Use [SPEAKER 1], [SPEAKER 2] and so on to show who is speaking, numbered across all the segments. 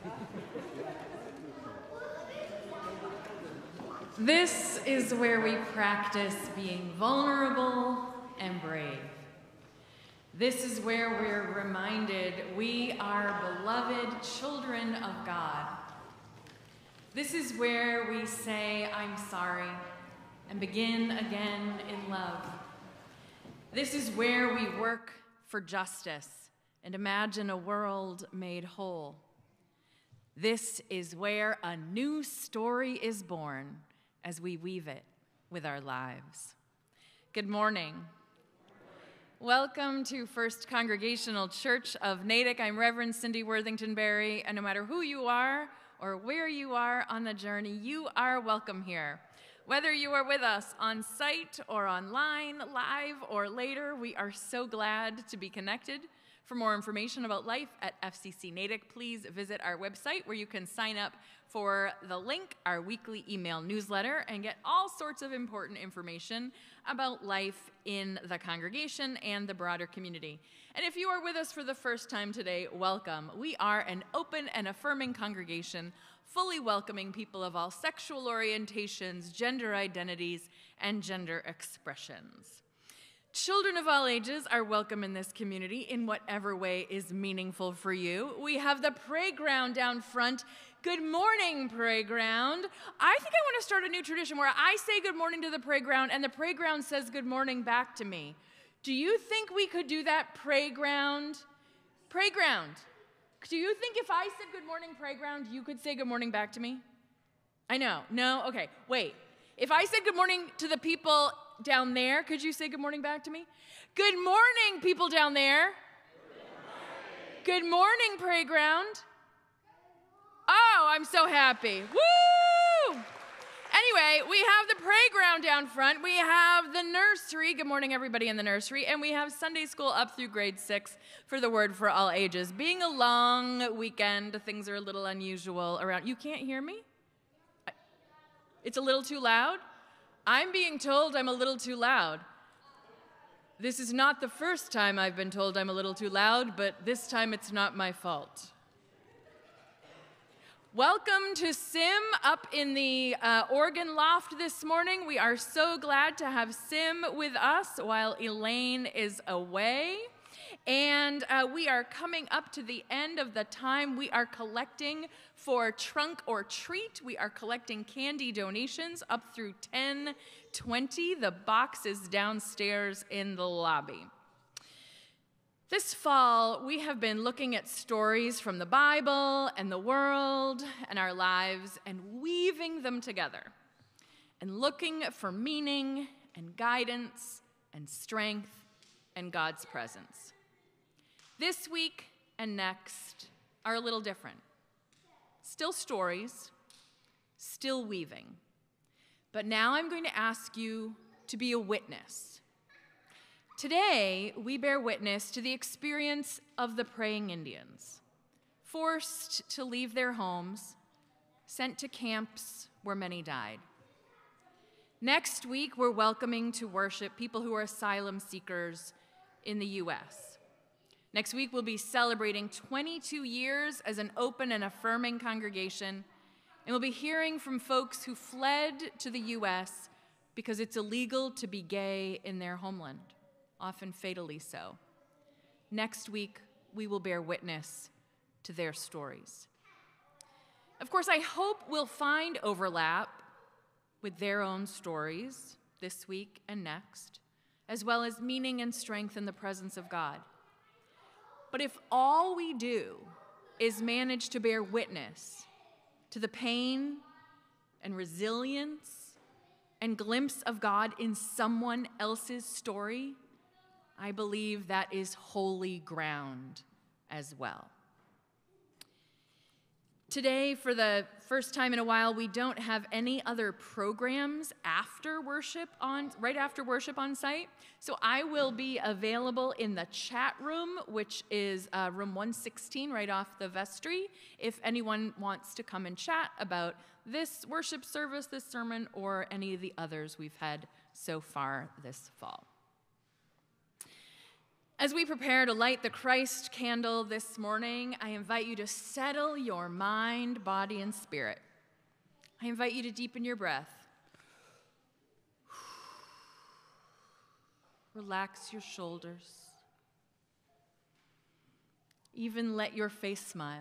[SPEAKER 1] This is where we practice being vulnerable and brave. This is where we're reminded we are beloved children of God. This is where we say, I'm sorry, and begin again in love. This is where we work for justice and imagine a world made whole. This is where a new story is born as we weave it with our lives. Good morning. Welcome to First Congregational Church of Natick. I'm Reverend Cindy Worthington Berry, and no matter who you are or where you are on the journey, you are welcome here. Whether you are with us on site or online, live or later, we are so glad to be connected. For more information about life at FCC Natick, please visit our website where you can sign up for the link, our weekly email newsletter, and get all sorts of important information about life in the congregation and the broader community. And if you are with us for the first time today, welcome. We are an open and affirming congregation, fully welcoming people of all sexual orientations, gender identities, and gender expressions. Children of all ages are welcome in this community in whatever way is meaningful for you. We have the playground down front. Good morning, playground. I think I want to start a new tradition where I say good morning to the playground and the playground says good morning back to me. Do you think we could do that, playground? Playground. Do you think if I said good morning, playground, you could say good morning back to me? I know. No? Okay, wait. If I said good morning to the people down there, could you say good morning back to me? Good morning, people down there. Good morning, playground. Oh, I'm so happy. Woo! Anyway, we have the playground down front. We have the nursery. Good morning, everybody in the nursery. And we have Sunday school up through grade 6 for the Word for All Ages. Being a long weekend, things are a little unusual around. You can't hear me? It's a little too loud? I'm being told I'm a little too loud. This is not the first time I've been told I'm a little too loud, but this time it's not my fault. Welcome to Sim up in the organ loft this morning. We are so glad to have Sim with us while Elaine is away. And we are coming up to the end of the time we are collecting for Trunk or Treat. We are collecting candy donations up through 10:20. The box is downstairs in the lobby. This fall, we have been looking at stories from the Bible and the world and our lives and weaving them together and looking for meaning and guidance and strength and God's presence. This week and next are a little different. Still stories, still weaving. But now I'm going to ask you to be a witness. Today, we bear witness to the experience of the praying Indians, forced to leave their homes, sent to camps where many died. Next week, we're welcoming to worship people who are asylum seekers in the U.S. Next week, we'll be celebrating 22 years as an open and affirming congregation, and we'll be hearing from folks who fled to the U.S. because it's illegal to be gay in their homeland, often fatally so. Next week, we will bear witness to their stories. Of course, I hope we'll find overlap with their own stories this week and next, as well as meaning and strength in the presence of God. But if all we do is manage to bear witness to the pain and resilience and glimpse of God in someone else's story, I believe that is holy ground as well. Today, for the first time in a while, we don't have any other programs after worship right after worship on site. So I will be available in the chat room, which is room 116 right off the vestry, if anyone wants to come and chat about this worship service, this sermon, or any of the others we've had so far this fall. As we prepare to light the Christ candle this morning, I invite you to settle your mind, body, and spirit. I invite you to deepen your breath. Relax your shoulders. Even let your face smile.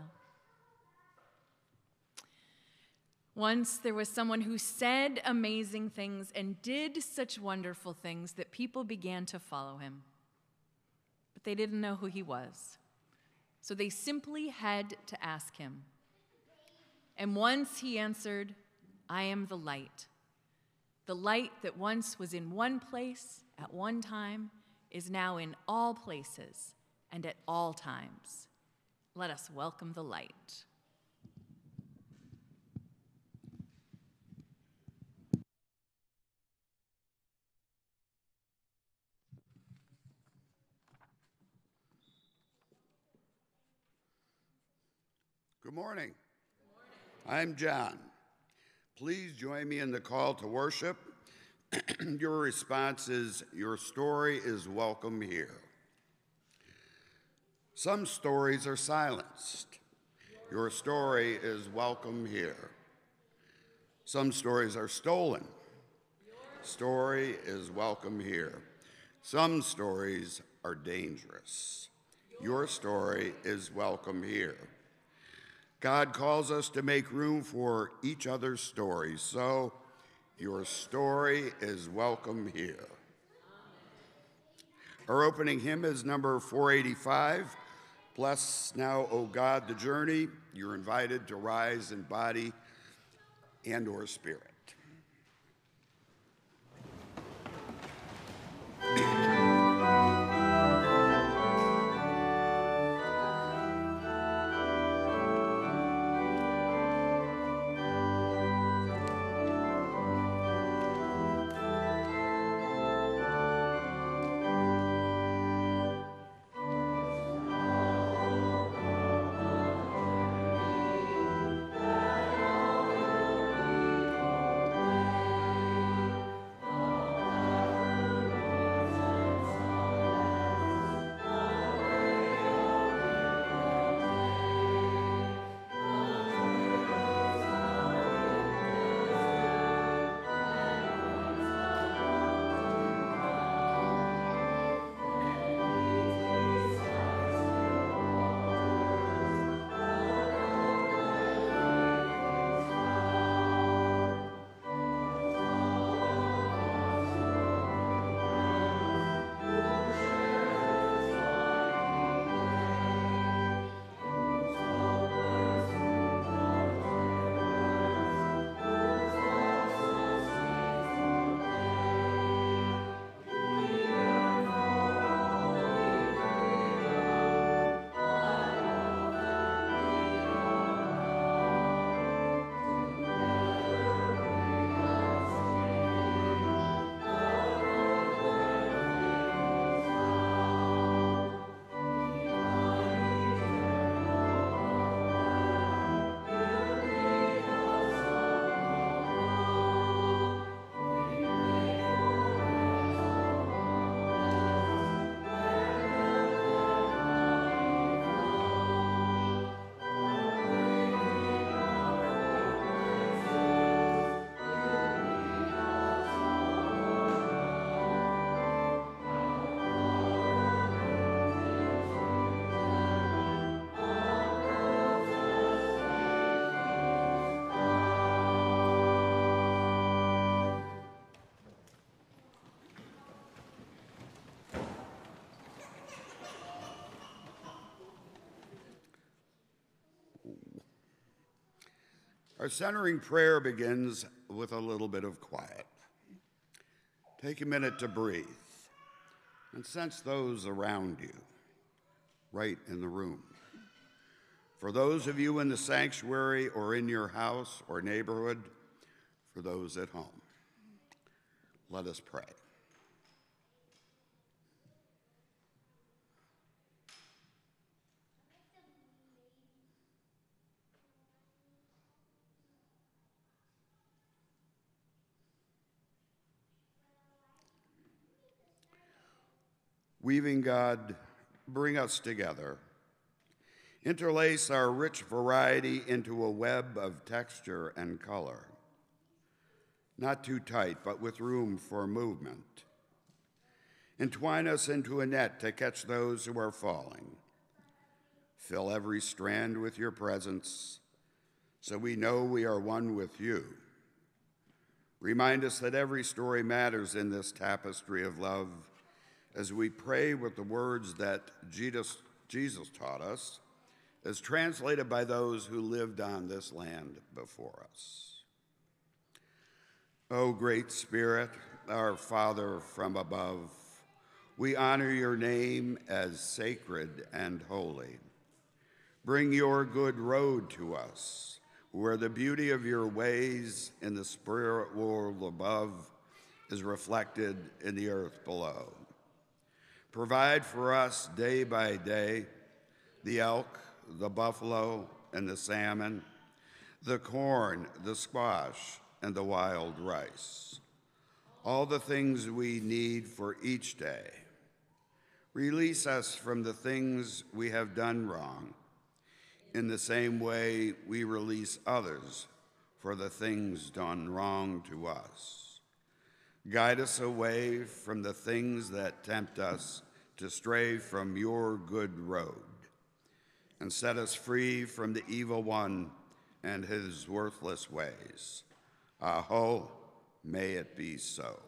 [SPEAKER 1] Once there was someone who said amazing things and did such wonderful things that people began to follow him. But they didn't know who he was. So they simply had to ask him. And once he answered, "I am the light." The light that once was in one place at one time is now in all places and at all times. Let us welcome the light.
[SPEAKER 2] Good morning. I'm John. Please join me in the call to worship. Your response is, "Your story is welcome here." Some stories are silenced. Your story is welcome here. Some stories are stolen. Story is welcome here. Some stories are dangerous. Your story is welcome here. God calls us to make room for each other's stories, so your story is welcome here. Our opening hymn is number 485, "Bless Now, O God, the Journey." You're invited to rise in body and or spirit. Our centering prayer begins with a little bit of quiet. Take a minute to breathe and sense those around you, right in the room. For those of you in the sanctuary or in your house or neighborhood, for those at home, let us pray. Weaving God bring us together. Interlace our rich variety into a web of texture and color. Not too tight, but with room for movement. Entwine us into a net to catch those who are falling. Fill every strand with your presence, so we know we are one with you. Remind us that every story matters in this tapestry of love as we pray with the words that Jesus taught us, as translated by those who lived on this land before us. O great Spirit, our Father from above, we honor your name as sacred and holy. Bring your good road to us, where the beauty of your ways in the spirit world above is reflected in the earth below. Provide for us day by day the elk, the buffalo, and the salmon, the corn, the squash, and the wild rice. All the things we need for each day. Release us from the things we have done wrong. In the same way, we release others for the things done wrong to us. Guide us away from the things that tempt us to stray from your good road, and set us free from the evil one and his worthless ways. Aho, may it be so.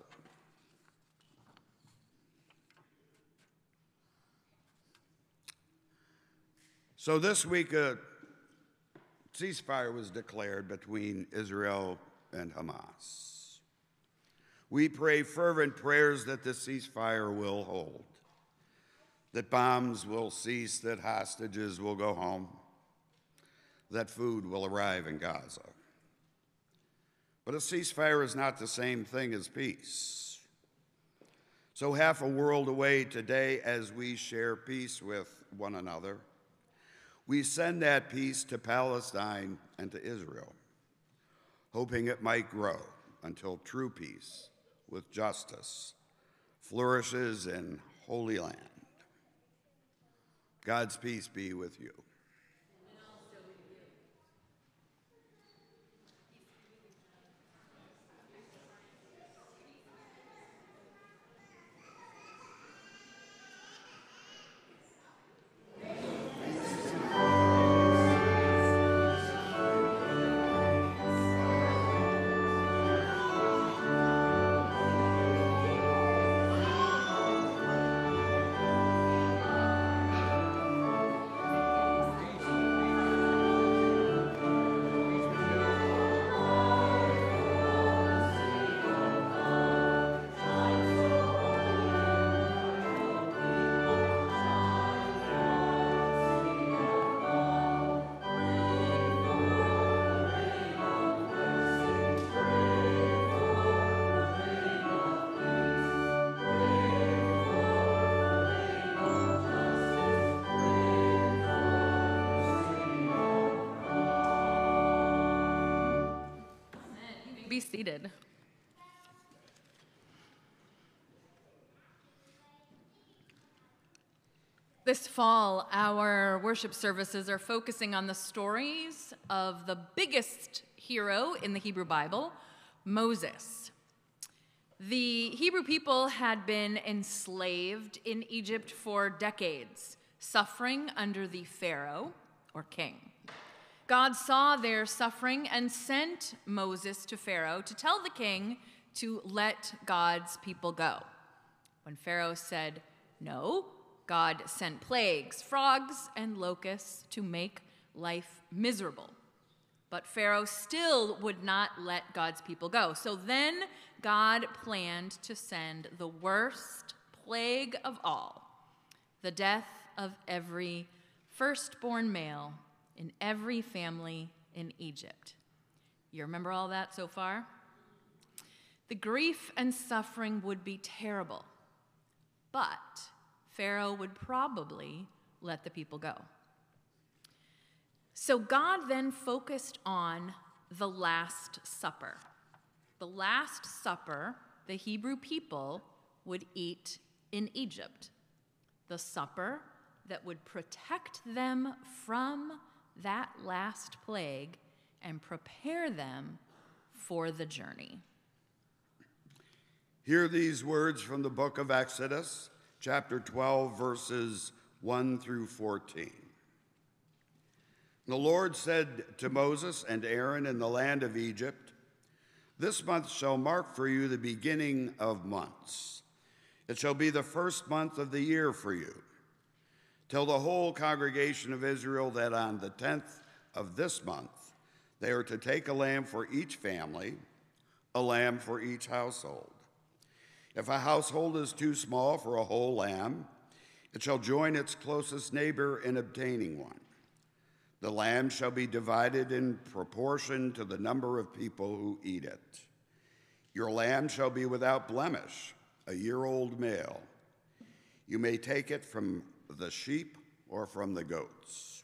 [SPEAKER 2] So this week, a ceasefire was declared between Israel and Hamas. We pray fervent prayers that the ceasefire will hold, that bombs will cease, that hostages will go home, that food will arrive in Gaza. But a ceasefire is not the same thing as peace. So half a world away today, as we share peace with one another, we send that peace to Palestine and to Israel, hoping it might grow until true peace with justice flourishes in Holy Land. God's peace be with you.
[SPEAKER 1] Be seated. This fall, our worship services are focusing on the stories of the biggest hero in the Hebrew Bible, Moses. The Hebrew people had been enslaved in Egypt for decades, suffering under the Pharaoh, or king. God saw their suffering and sent Moses to Pharaoh to tell the king to let God's people go. When Pharaoh said no, God sent plagues, frogs, and locusts to make life miserable. But Pharaoh still would not let God's people go. So then God planned to send the worst plague of all, the death of every firstborn male in every family in Egypt. You remember all that so far? The grief and suffering would be terrible, but Pharaoh would probably let the people go. So God then focused on the Last Supper. The Last Supper the Hebrew people would eat in Egypt. The supper that would protect them from that last plague and prepare them for the journey.
[SPEAKER 2] Hear these words from the book of Exodus, chapter 12, verses 1 through 14. The Lord said to Moses and Aaron in the land of Egypt, "This month shall mark for you the beginning of months. It shall be the first month of the year for you. Tell the whole congregation of Israel that on the 10th of this month they are to take a lamb for each family, a lamb for each household. If a household is too small for a whole lamb, it shall join its closest neighbor in obtaining one. The lamb shall be divided in proportion to the number of people who eat it. Your lamb shall be without blemish, a year-old male. You may take it from the sheep or from the goats."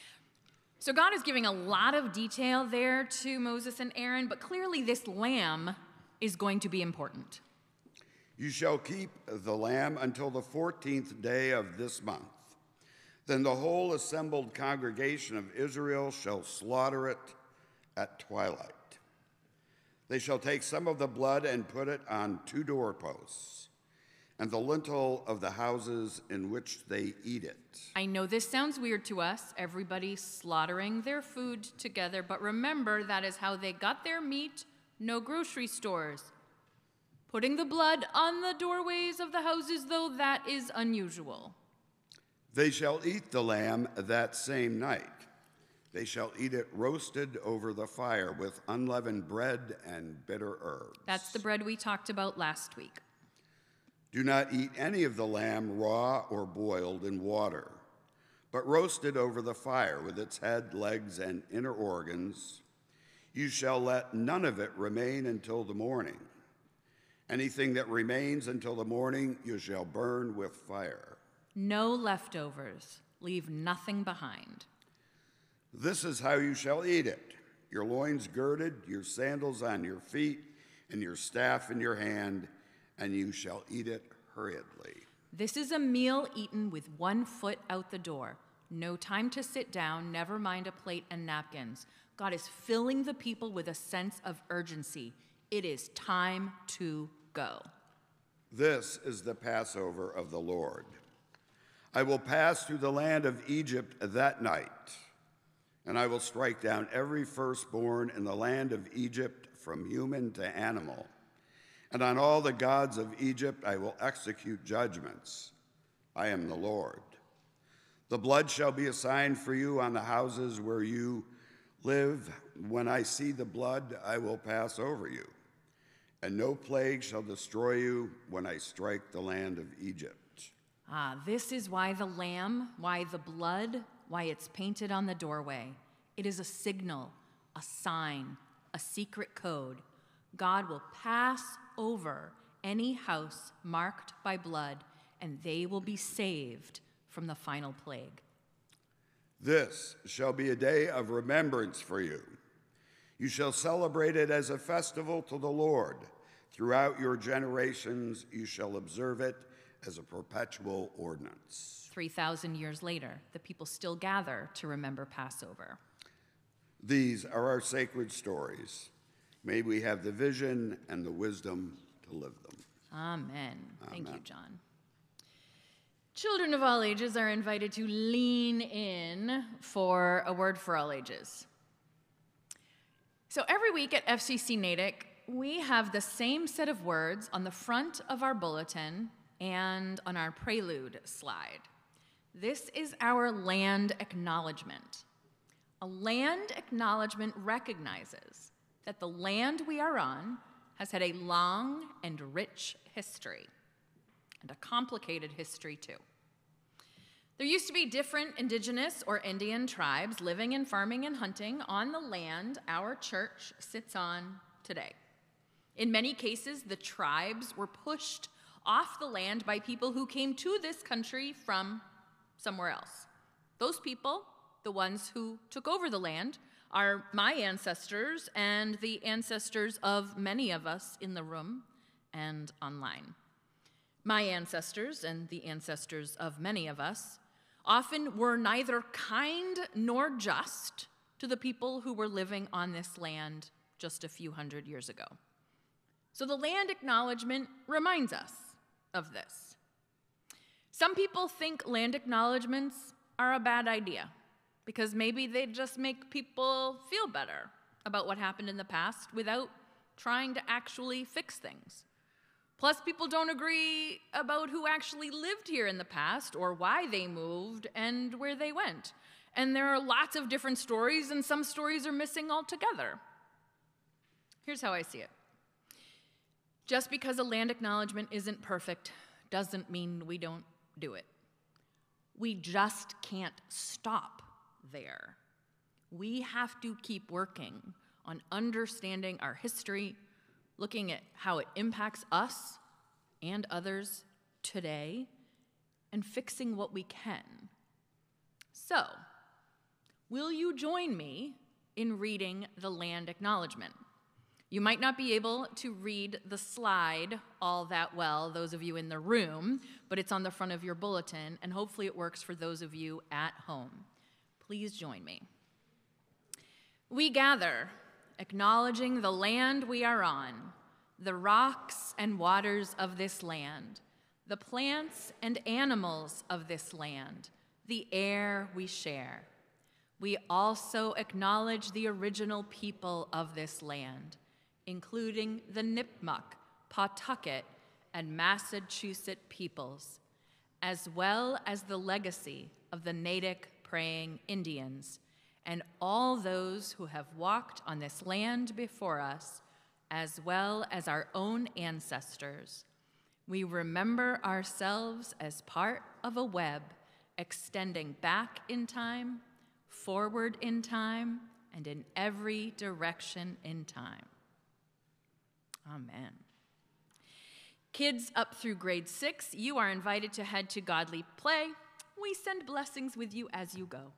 [SPEAKER 1] So God is giving a lot of detail there to Moses and Aaron, but clearly this lamb is going to be important.
[SPEAKER 2] You shall keep the lamb until the 14th day of this month. Then the whole assembled congregation of Israel shall slaughter it at twilight. They shall take some of the blood and put it on 2 doorposts and the lintel of the houses in which they eat it.
[SPEAKER 1] I know this sounds weird to us, everybody slaughtering their food together, but remember that is how they got their meat, no grocery stores. Putting the blood on the doorways of the houses, though, that is unusual.
[SPEAKER 2] They shall eat the lamb that same night. They shall eat it roasted over the fire with unleavened bread and bitter herbs.
[SPEAKER 1] That's the bread we talked about last week.
[SPEAKER 2] Do not eat any of the lamb raw or boiled in water, but roast it over the fire with its head, legs, and inner organs. You shall let none of it remain until the morning. Anything that remains until the morning you shall burn with fire.
[SPEAKER 1] No leftovers. Leave nothing behind.
[SPEAKER 2] This is how you shall eat it: your loins girded, your sandals on your feet, and your staff in your hand, and you shall eat it hurriedly.
[SPEAKER 1] This is a meal eaten with 1 foot out the door. No time to sit down, never mind a plate and napkins. God is filling the people with a sense of urgency. It is time to go.
[SPEAKER 2] This is the Passover of the Lord. I will pass through the land of Egypt that night, and I will strike down every firstborn in the land of Egypt, from human to animal. And on all the gods of Egypt I will execute judgments. I am the Lord. The blood shall be a sign for you on the houses where you live. When I see the blood, I will pass over you. And no plague shall destroy you when I strike the land of Egypt.
[SPEAKER 1] This is why the lamb, why the blood, why it's painted on the doorway. It is a signal, a sign, a secret code. God will pass over any house marked by blood, and they will be saved from the final plague.
[SPEAKER 2] This shall be a day of remembrance for you. You shall celebrate it as a festival to the Lord. Throughout your generations you shall observe it as a perpetual ordinance.
[SPEAKER 1] 3,000 years later, the people still gather to remember Passover.
[SPEAKER 2] These are our sacred stories. May we have the vision and the wisdom to live them.
[SPEAKER 1] Amen. Thank you, John. Children of all ages are invited to lean in for a word for all ages. So every week at FCC Natick, we have the same set of words on the front of our bulletin and on our prelude slide. This is our land acknowledgement. A land acknowledgement recognizes that the land we are on has had a long and rich history, and a complicated history too. There used to be different indigenous or Indian tribes living and farming and hunting on the land our church sits on today. In many cases, the tribes were pushed off the land by people who came to this country from somewhere else. Those people, the ones who took over the land, are my ancestors and the ancestors of many of us in the room and online. My ancestors and the ancestors of many of us often were neither kind nor just to the people who were living on this land just a few hundred years ago. So the land acknowledgement reminds us of this. Some people think land acknowledgements are a bad idea because maybe they just make people feel better about what happened in the past without trying to actually fix things. Plus, people don't agree about who actually lived here in the past or why they moved and where they went. And there are lots of different stories, and some stories are missing altogether. Here's how I see it. Just because a land acknowledgement isn't perfect doesn't mean we don't do it. We just can't stop there. We have to keep working on understanding our history, looking at how it impacts us and others today, and fixing what we can. So, will you join me in reading the land acknowledgement? You might not be able to read the slide all that well, those of you in the room, but it's on the front of your bulletin, and hopefully it works for those of you at home. Please join me. We gather, acknowledging the land we are on, the rocks and waters of this land, the plants and animals of this land, the air we share. We also acknowledge the original people of this land, including the Nipmuc, Pawtucket, and Massachusetts peoples, as well as the legacy of the Natick Praying Indians, and all those who have walked on this land before us, as well as our own ancestors. We remember ourselves as part of a web extending back in time, forward in time, and in every direction in time. Amen. Kids up through grade 6, you are invited to head to Godly Play. We send blessings with you as you go.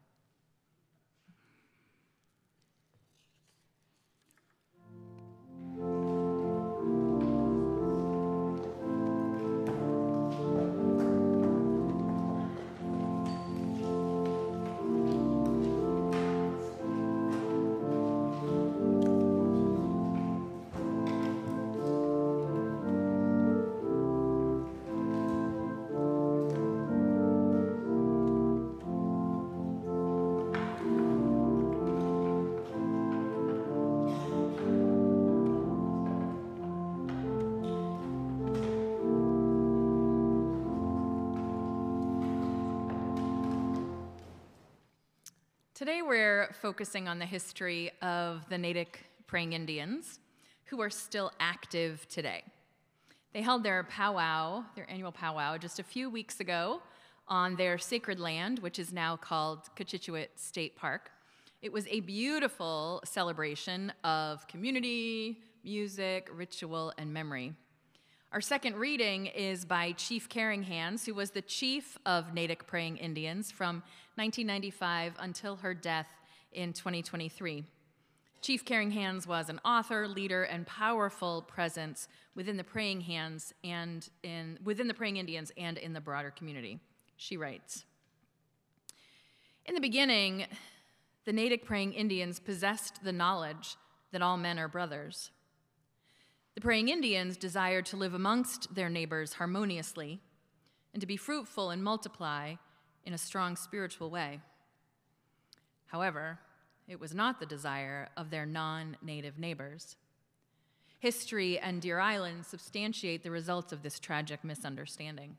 [SPEAKER 1] Today we're focusing on the history of the Natick Praying Indians, who are still active today. They held their powwow, their annual powwow, just a few weeks ago on their sacred land, which is now called Cochituate State Park. It was a beautiful celebration of community, music, ritual, and memory. Our second reading is by Chief Caring Hands, who was the chief of Natick Praying Indians from 1995 until her death in 2023. Chief Caring Hands was an author, leader, and powerful presence within the Praying Hands and within the Praying Indians and in the broader community. She writes, "In the beginning, the Natick Praying Indians possessed the knowledge that all men are brothers. The Praying Indians desired to live amongst their neighbors harmoniously and to be fruitful and multiply in a strong spiritual way. However, it was not the desire of their non-native neighbors. History and Deer Island substantiate the results of this tragic misunderstanding.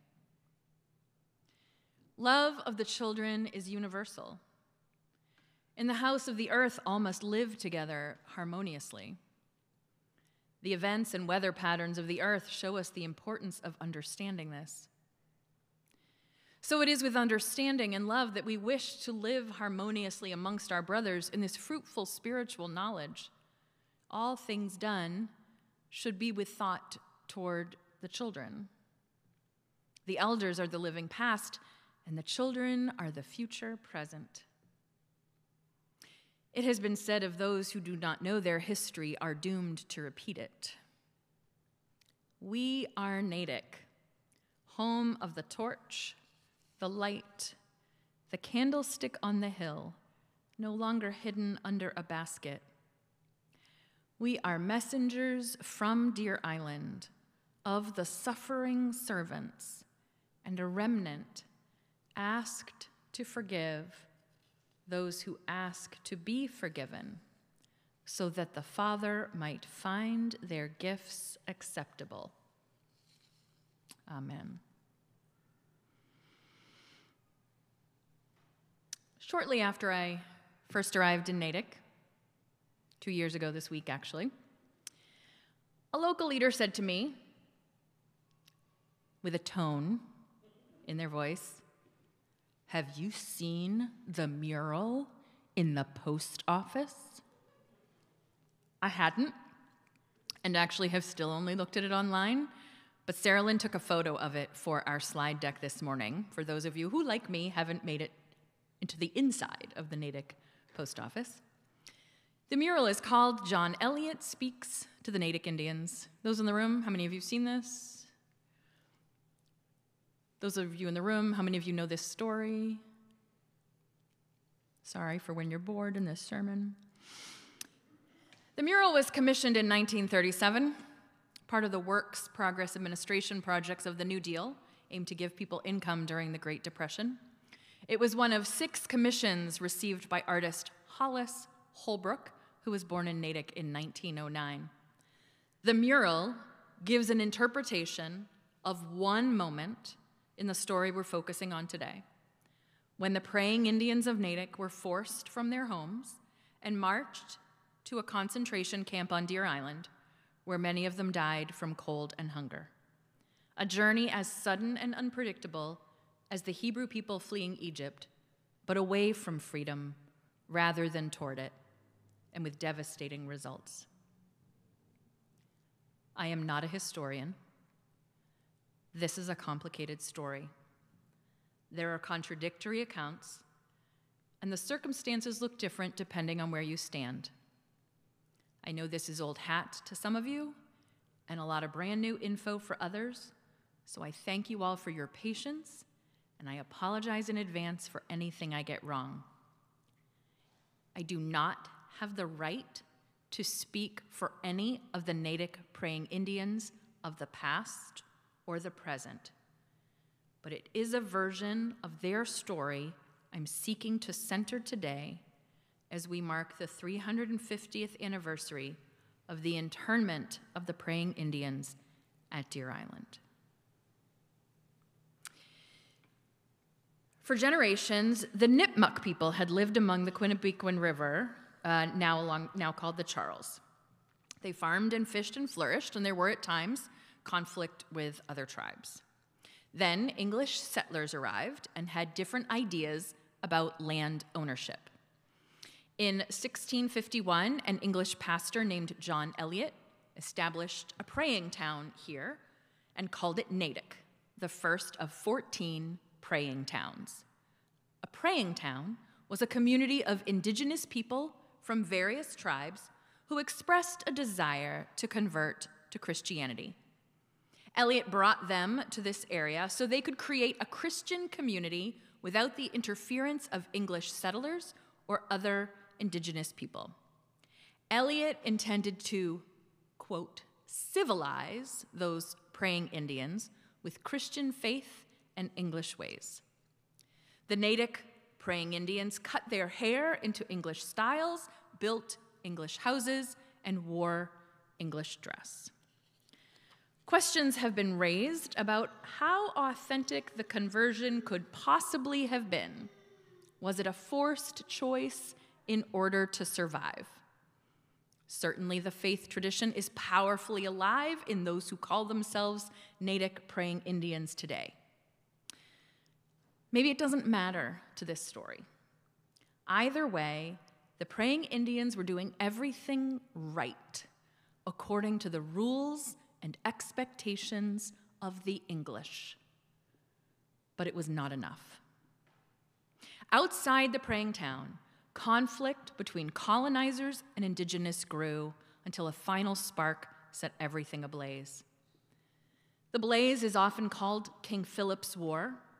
[SPEAKER 1] Love of the children is universal. In the house of the earth, all must live together harmoniously. The events and weather patterns of the earth show us the importance of understanding this. So it is with understanding and love that we wish to live harmoniously amongst our brothers in this fruitful spiritual knowledge. All things done should be with thought toward the children. The elders are the living past, and the children are the future present. It has been said of those who do not know their history are doomed to repeat it. We are Natick, home of the torch, the light, the candlestick on the hill, no longer hidden under a basket. We are messengers from Deer Island of the suffering servants and a remnant asked to forgive those who ask to be forgiven, so that the Father might find their gifts acceptable. Amen. Shortly after I first arrived in Natick, 2 years ago this week actually, a local leader said to me, with a tone in their voice, "Have you seen the mural in the post office?" I hadn't, and actually have still only looked at it online, but Sarah Lynn took a photo of it for our slide deck this morning, for those of you who, like me, haven't made it into the inside of the Natick post office. The mural is called John Eliot Speaks to the Natick Indians. Those in the room, how many of you have seen this? Those of you in the room, how many of you know this story? Sorry for when you're bored in this sermon. The mural was commissioned in 1937, part of the Works Progress Administration projects of the New Deal, aimed to give people income during the Great Depression. It was one of 6 commissions received by artist Hollis Holbrook, who was born in Natick in 1909. The mural gives an interpretation of one moment in the story we're focusing on today, when the praying Indians of Natick were forced from their homes and marched to a concentration camp on Deer Island, where many of them died from cold and hunger. A journey as sudden and unpredictable as the Hebrew people fleeing Egypt, but away from freedom rather than toward it, and with devastating results. I am not a historian. This is a complicated story. There are contradictory accounts, and the circumstances look different depending on where you stand. I know this is old hat to some of you, and a lot of brand new info for others, so I thank you all for your patience, and I apologize in advance for anything I get wrong. I do not have the right to speak for any of the Natick praying Indians of the past or the present, but it is a version of their story I'm seeking to center today as we mark the 350th anniversary of the internment of the praying Indians at Deer Island. For generations, the Nipmuc people had lived among the Quinnipiaquin River, now called the Charles. They farmed and fished and flourished, and there were at times conflict with other tribes. Then English settlers arrived and had different ideas about land ownership. In 1651, an English pastor named John Eliot established a praying town here and called it Natick, the first of 14 praying towns. A praying town was a community of indigenous people from various tribes who expressed a desire to convert to Christianity. Eliot brought them to this area so they could create a Christian community without the interference of English settlers or other indigenous people. Eliot intended to, quote, civilize those praying Indians with Christian faith and English ways. The Natick praying Indians cut their hair into English styles, built English houses, and wore English dress. Questions have been raised about how authentic the conversion could possibly have been. Was it a forced choice in order to survive? Certainly, the faith tradition is powerfully alive in those who call themselves Natick praying Indians today. Maybe it doesn't matter to this story. Either way, the praying Indians were doing everything right, according to the rules and expectations of the English. But it was not enough. Outside the praying town, conflict between colonizers and indigenous grew until a final spark set everything ablaze. The blaze is often called King Philip's War,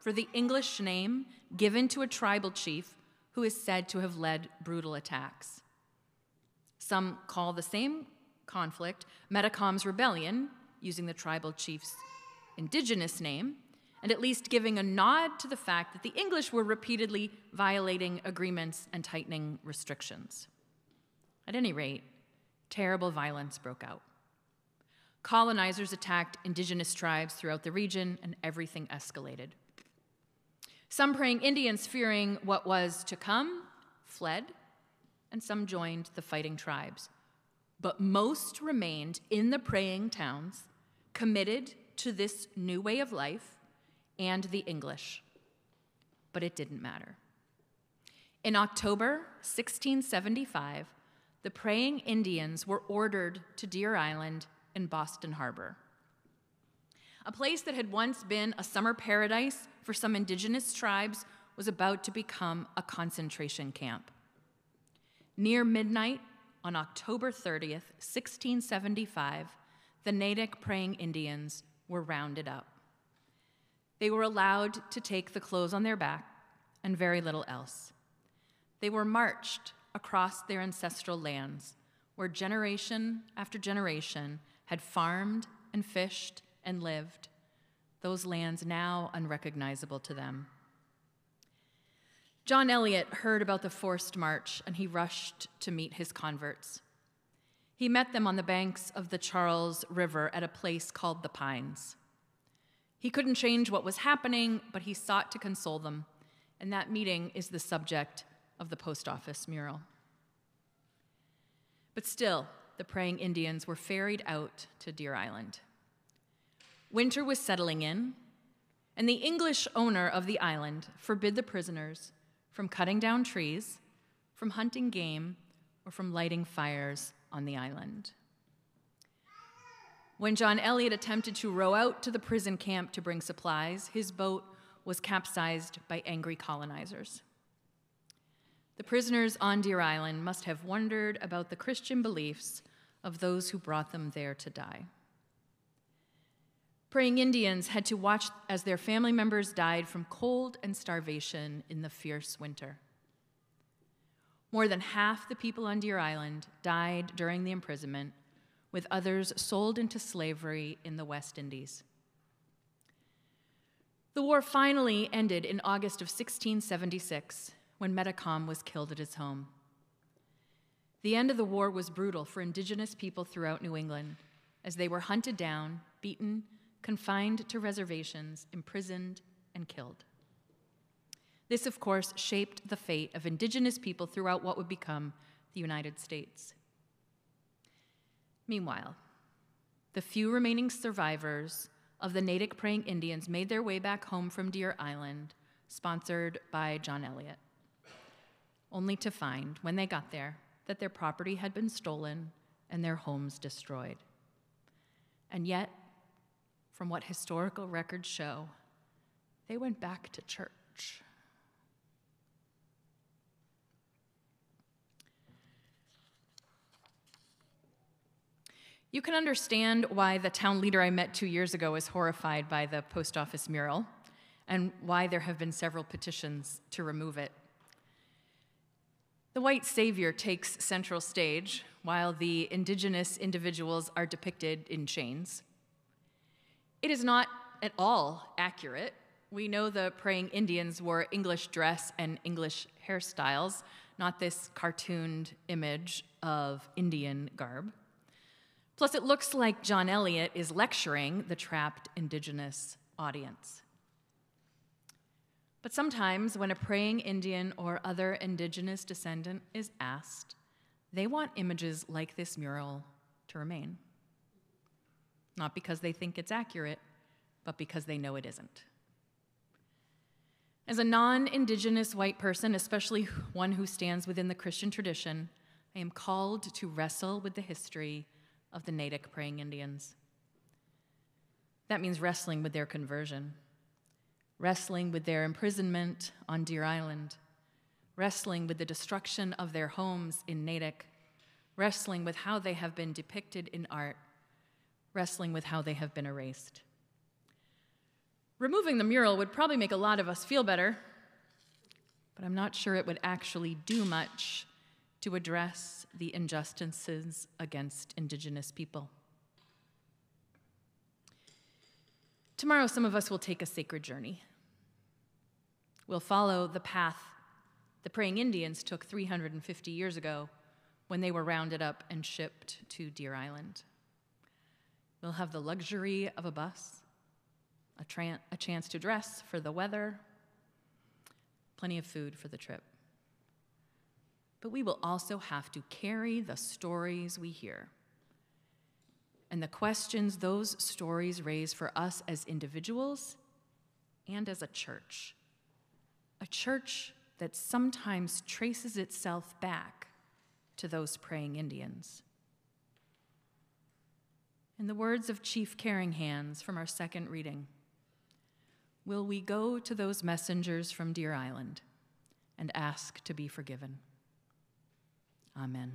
[SPEAKER 1] for the English name given to a tribal chief who is said to have led brutal attacks. Some call the same conflict Metacom's rebellion, using the tribal chief's indigenous name, and at least giving a nod to the fact that the English were repeatedly violating agreements and tightening restrictions. At any rate, terrible violence broke out. Colonizers attacked indigenous tribes throughout the region, and everything escalated. Some praying Indians, fearing what was to come, fled, and some joined the fighting tribes. But most remained in the praying towns, committed to this new way of life and the English. But it didn't matter. In October 1675, the praying Indians were ordered to Deer Island in Boston Harbor. A place that had once been a summer paradise for some indigenous tribes was about to become a concentration camp. Near midnight on October 30th, 1675, the Natick praying Indians were rounded up. They were allowed to take the clothes on their back and very little else. They were marched across their ancestral lands, where generation after generation had farmed and fished and lived, those lands now unrecognizable to them. John Eliot heard about the forced march, and he rushed to meet his converts. He met them on the banks of the Charles River at a place called the Pines. He couldn't change what was happening, but he sought to console them, and that meeting is the subject of the post office mural. But still, the praying Indians were ferried out to Deer Island. Winter was settling in, and the English owner of the island forbid the prisoners from cutting down trees, from hunting game, or from lighting fires on the island. When John Eliot attempted to row out to the prison camp to bring supplies, his boat was capsized by angry colonizers. The prisoners on Deer Island must have wondered about the Christian beliefs of those who brought them there to die. Praying Indians had to watch as their family members died from cold and starvation in the fierce winter. More than half the people on Deer Island died during the imprisonment, with others sold into slavery in the West Indies. The war finally ended in August of 1676, when Metacom was killed at his home. The end of the war was brutal for indigenous people throughout New England, as they were hunted down, beaten, confined to reservations, imprisoned, and killed. This, of course, shaped the fate of indigenous people throughout what would become the United States. Meanwhile, the few remaining survivors of the Natick praying Indians made their way back home from Deer Island, sponsored by John Eliot, only to find, when they got there, that their property had been stolen and their homes destroyed. And yet, from what historical records show, they went back to church. You can understand why the town leader I met 2 years ago is horrified by the post office mural, and why there have been several petitions to remove it. The white savior takes central stage, while the indigenous individuals are depicted in chains. It is not at all accurate. We know the praying Indians wore English dress and English hairstyles, not this cartooned image of Indian garb. Plus, it looks like John Eliot is lecturing the trapped indigenous audience. But sometimes when a praying Indian or other indigenous descendant is asked, they want images like this mural to remain. Not because they think it's accurate, but because they know it isn't. As a non-indigenous white person, especially one who stands within the Christian tradition, I am called to wrestle with the history of the Natick praying Indians. That means wrestling with their conversion, wrestling with their imprisonment on Deer Island, wrestling with the destruction of their homes in Natick, wrestling with how they have been depicted in art, wrestling with how they have been erased. Removing the mural would probably make a lot of us feel better, but I'm not sure it would actually do much to address the injustices against Indigenous people. Tomorrow, some of us will take a sacred journey. We'll follow the path the praying Indians took 350 years ago when they were rounded up and shipped to Deer Island. We'll have the luxury of a bus, a chance to dress for the weather, plenty of food for the trip. But we will also have to carry the stories we hear and the questions those stories raise for us as individuals and as a church that sometimes traces itself back to those praying Indians. In the words of Chief Caring Hands from our second reading, will we go to those messengers from Deer Island and ask to be forgiven? Amen.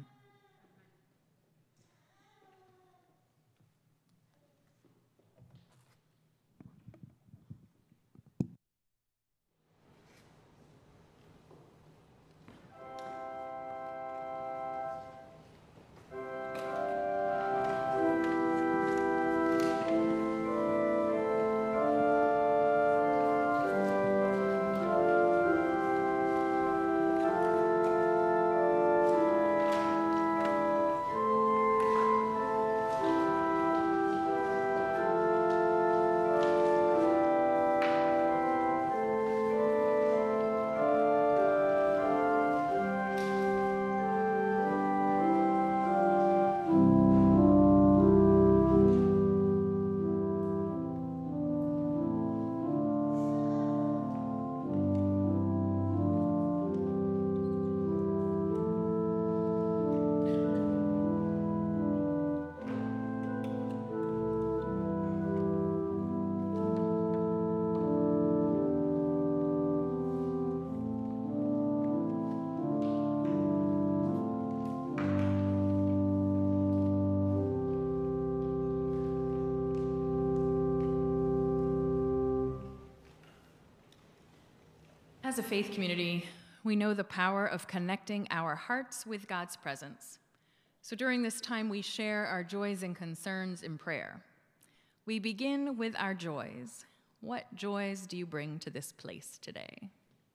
[SPEAKER 1] As a faith community, we know the power of connecting our hearts with God's presence. So during this time, we share our joys and concerns in prayer. We begin with our joys. What joys do you bring to this place today?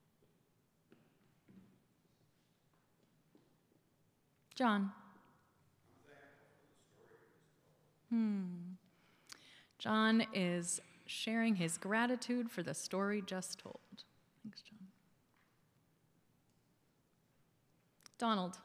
[SPEAKER 1] John. John is sharing his gratitude for the story just told. Thanks, John. Donald.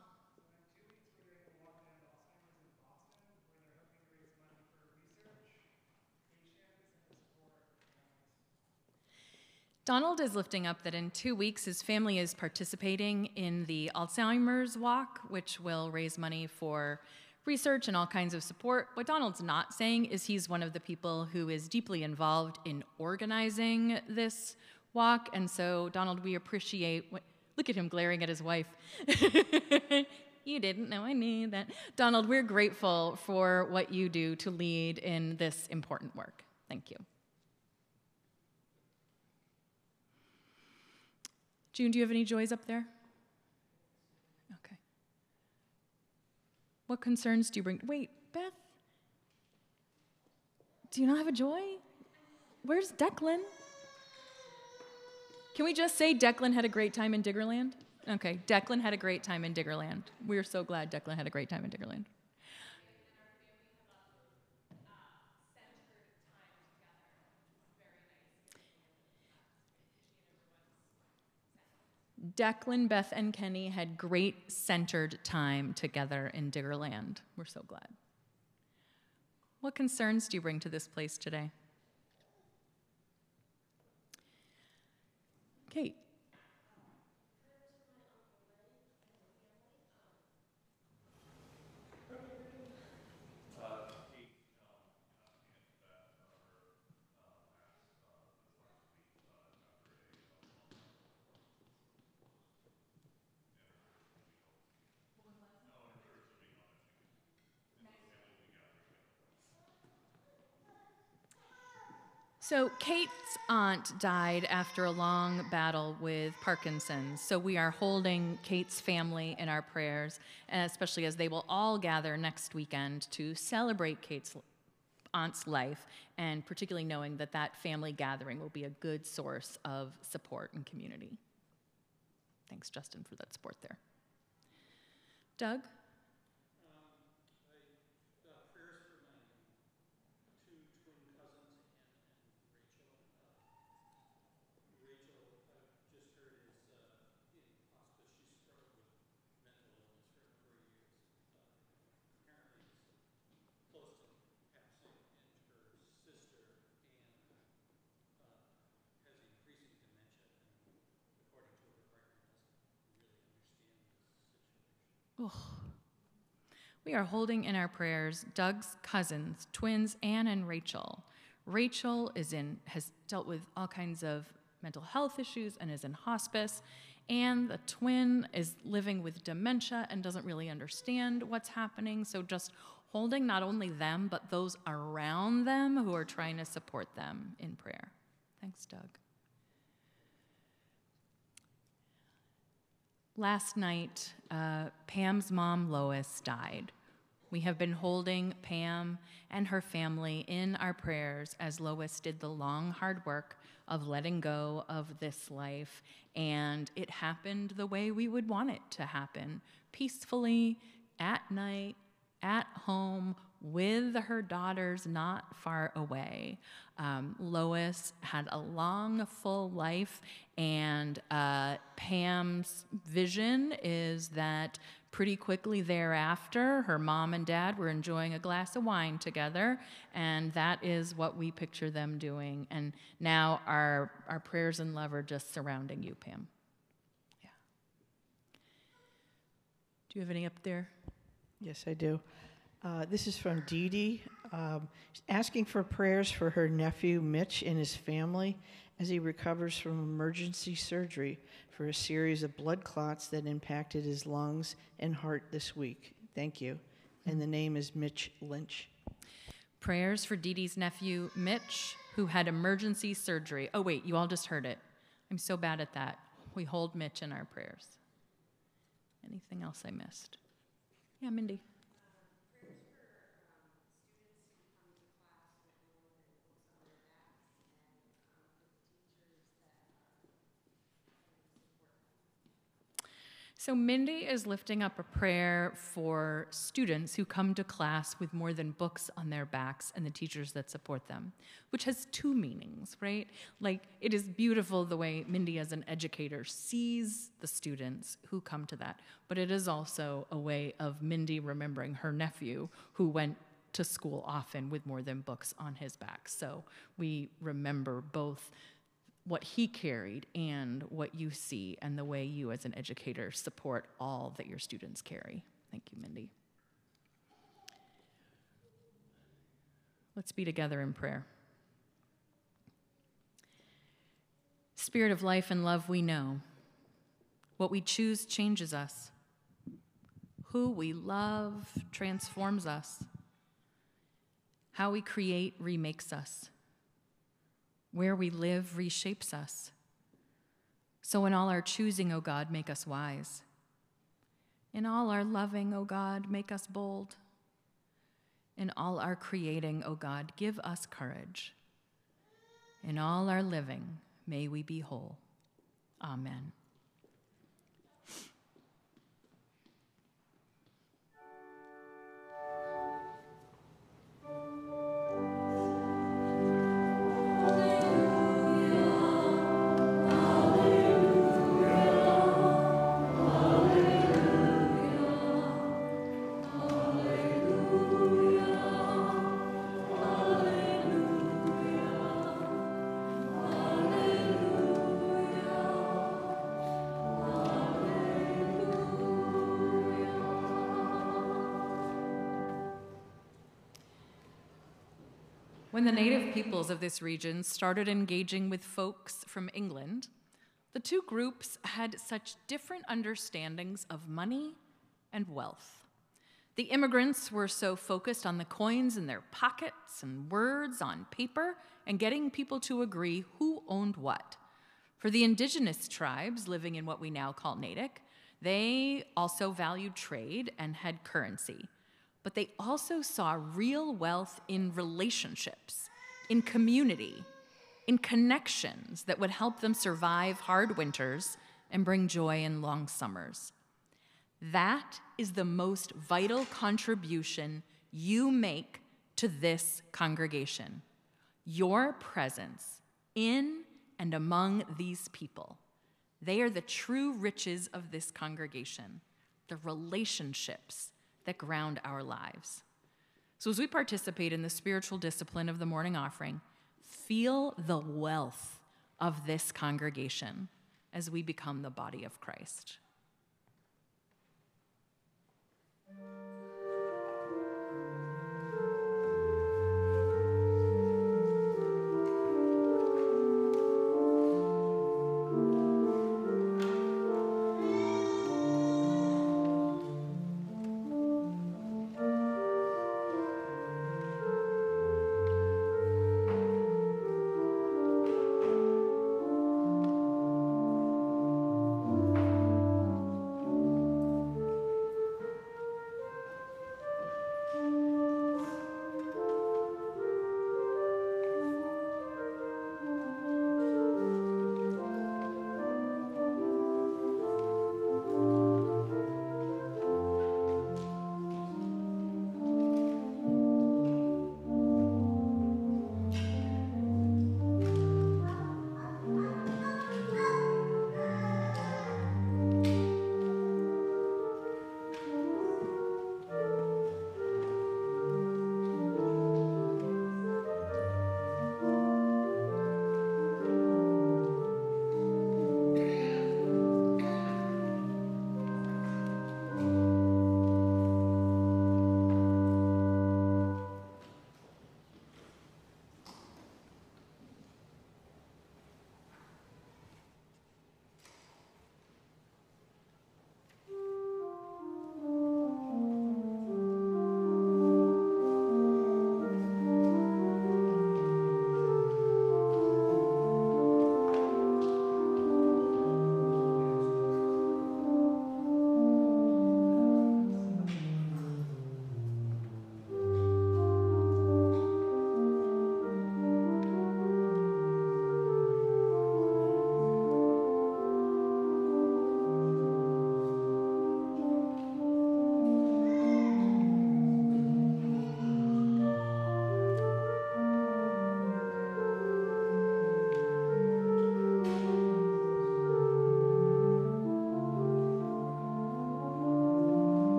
[SPEAKER 1] Donald is lifting up that in 2 weeks his family is participating in the Alzheimer's Walk, which will raise money for research and all kinds of support. What Donald's not saying is he's one of the people who is deeply involved in organizing this walk, and so Donald, we appreciate look at him glaring at his wife. You didn't know I knew that. Donald, we're grateful for what you do to lead in this important work. Thank you. June, do you have any joys up there? Okay. What concerns do you bring? Wait, Beth? Do you not have a joy? Where's Declan? Can we just say Declan had a great time in Diggerland? Okay, Declan had a great time in Diggerland. We're so glad Declan had a great time in Diggerland. Declan, Beth, and Kenny had great centered time together in Diggerland. We're so glad. What concerns do you bring to this place today? Kate. So Kate's aunt died after a long battle with Parkinson's. So we are holding Kate's family in our prayers, especially as they will all gather next weekend to celebrate Kate's aunt's life, and particularly knowing that that family gathering will be a good source of support and community. Thanks, Justin, for that support there. Doug? Oh. We are holding in our prayers Doug's cousins, twins Anne and Rachel. Rachel has dealt with all kinds of mental health issues and is in hospice. Anne, the twin, is living with dementia and doesn't really understand what's happening. So just holding not only them, but those around them who are trying to support them in prayer. Thanks, Doug. Last night, Pam's mom, Lois, died. We have been holding Pam and her family in our prayers as Lois did the long, hard work of letting go of this life, and it happened the way we would want it to happen, peacefully, at night, at home, with her daughters not far away. Lois had a long, full life, and Pam's vision is that pretty quickly thereafter, her mom and dad were enjoying a glass of wine together, and that is what we picture them doing. And now our prayers and love are just surrounding you, Pam. Yeah. Do you have any up there?
[SPEAKER 3] Yes, I do. This is from Dee Dee, asking for prayers for her nephew, Mitch, and his family as he recovers from emergency surgery for a series of blood clots that impacted his lungs and heart this week. Thank you. And the name is Mitch Lynch.
[SPEAKER 1] Prayers for Dee Dee's nephew, Mitch, who had emergency surgery. Oh, wait, you all just heard it. I'm so bad at that. We hold Mitch in our prayers. Anything else I missed? Yeah, Mindy. So Mindy is lifting up a prayer for students who come to class with more than books on their backs and the teachers that support them, which has two meanings, right? Like, it is beautiful the way Mindy as an educator sees the students who come to that, but it is also a way of Mindy remembering her nephew who went to school often with more than books on his back. So we remember both what he carried and what you see and the way you as an educator support all that your students carry. Thank you, Mindy. Let's be together in prayer. Spirit of life and love, we know. What we choose changes us. Who we love transforms us. How we create remakes us. Where we live reshapes us. So in all our choosing, O God, make us wise. In all our loving, O God, make us bold. In all our creating, O God, give us courage. In all our living, may we be whole. Amen. When the native peoples of this region started engaging with folks from England, the two groups had such different understandings of money and wealth. The immigrants were so focused on the coins in their pockets and words on paper and getting people to agree who owned what. For the indigenous tribes living in what we now call Natick, they also valued trade and had currency. But they also saw real wealth in relationships, in community, in connections that would help them survive hard winters and bring joy in long summers. That is the most vital contribution you make to this congregation. Your presence in and among these people. They are the true riches of this congregation, the relationships that ground our lives. So as we participate in the spiritual discipline of the morning offering, feel the wealth of this congregation as we become the body of Christ.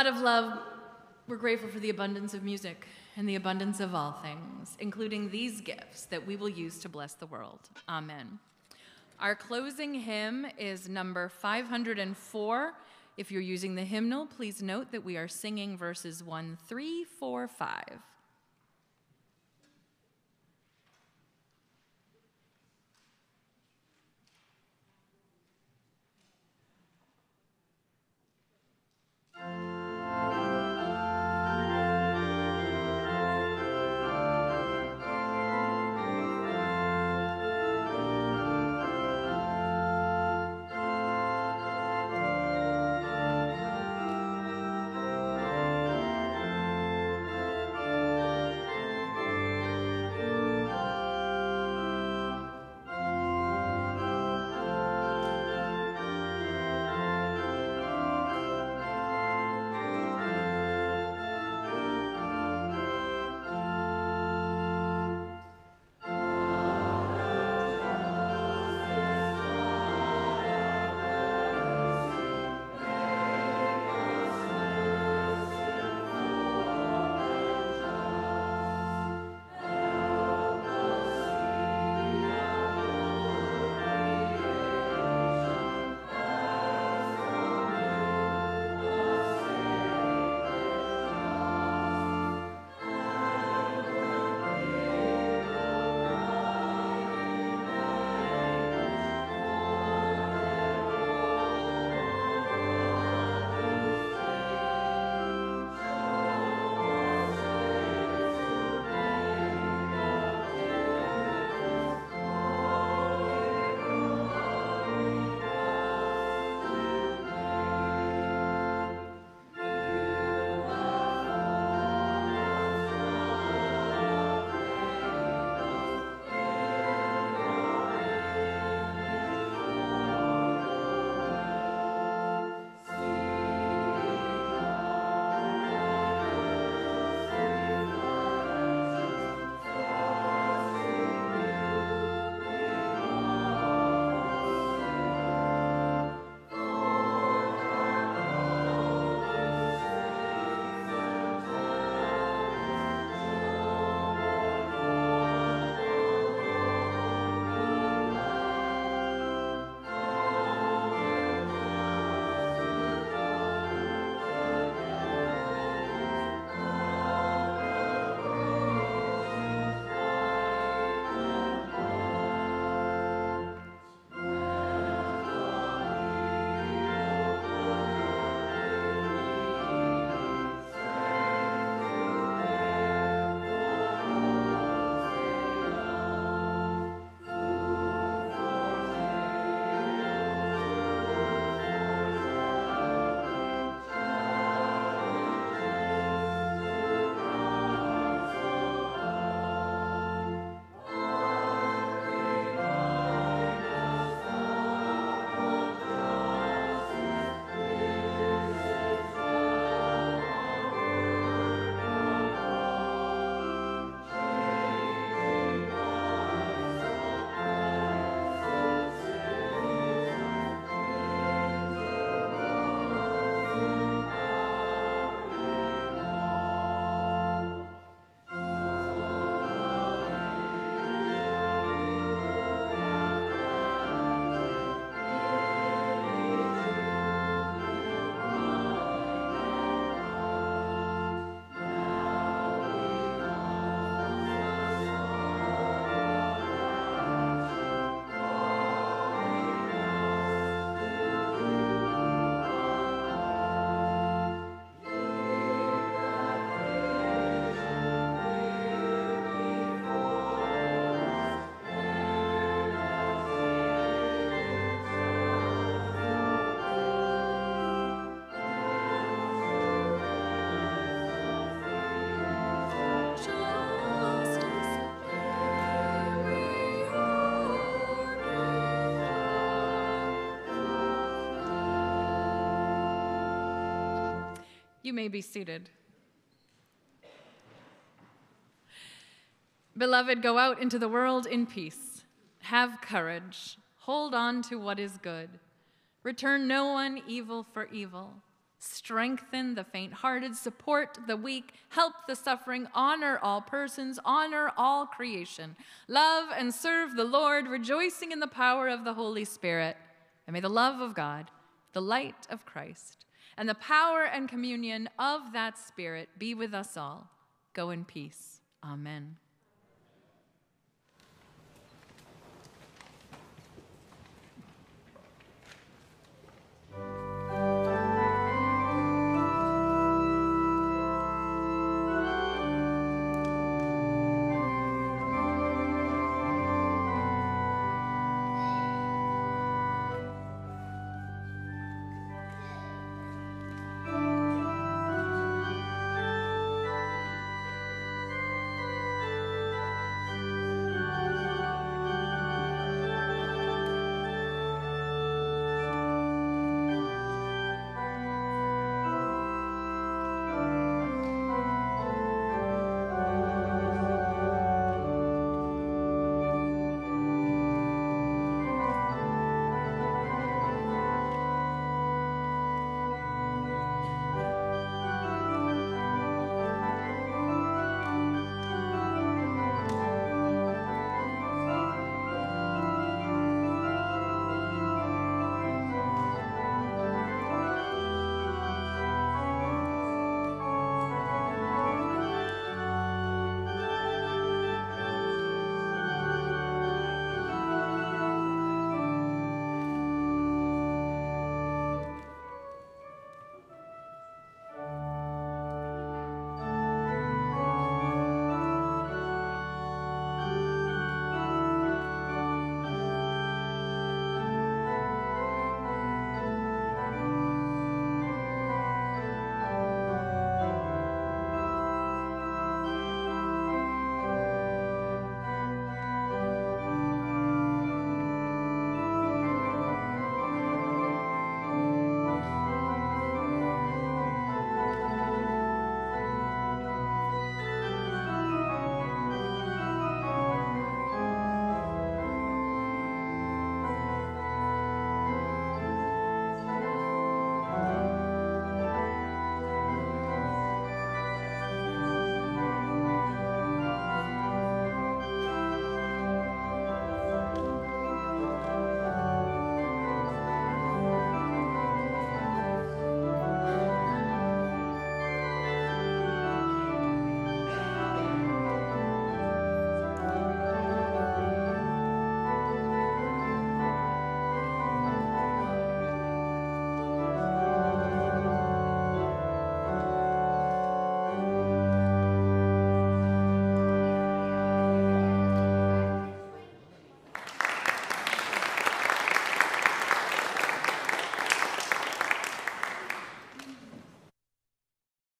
[SPEAKER 1] God of love, we're grateful for the abundance of music and the abundance of all things, including these gifts that we will use to bless the world. Amen. Our closing hymn is number 504. If you're using the hymnal, please note that we are singing verses 1, 3, 4, 5. You may be seated. Beloved, go out into the world in peace. Have courage. Hold on to what is good. Return no one evil for evil. Strengthen the faint-hearted, support the weak, help the suffering, honor all persons, honor all creation. Love and serve the Lord, rejoicing in the power of the Holy Spirit. And may the love of God, the light of Christ, and the power and communion of that Spirit be with us all. Go in peace. Amen.